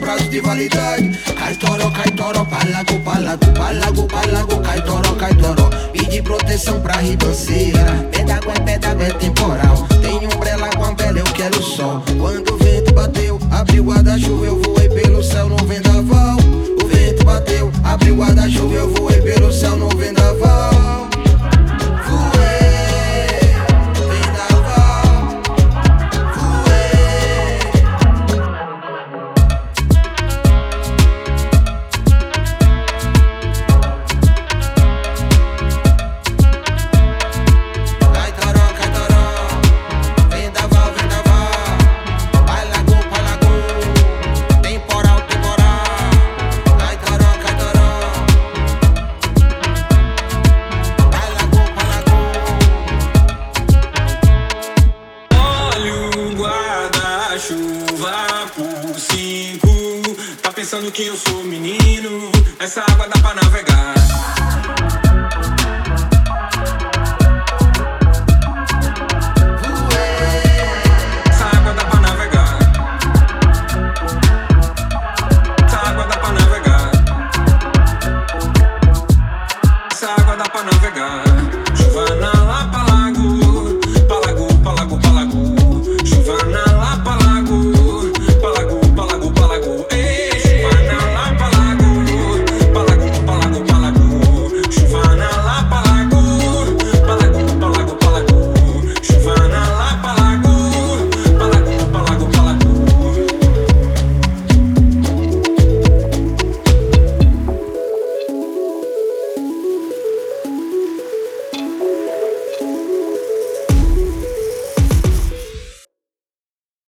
prazo de validade. Cai toró, palago, palago, palago, palago, cai toró. Pede proteção pra ribanceira. Pedágua é temporal. Tem umbrella com a vela, eu quero sol. Quando o vento bateu, abriu guarda-chuva, eu voei pelo céu no vendaval. O vento bateu, abriu guarda-chuva, eu voei pelo céu no vendaval. Chuva por 5. Tá pensando que eu sou menino? Essa água dá pra navegar.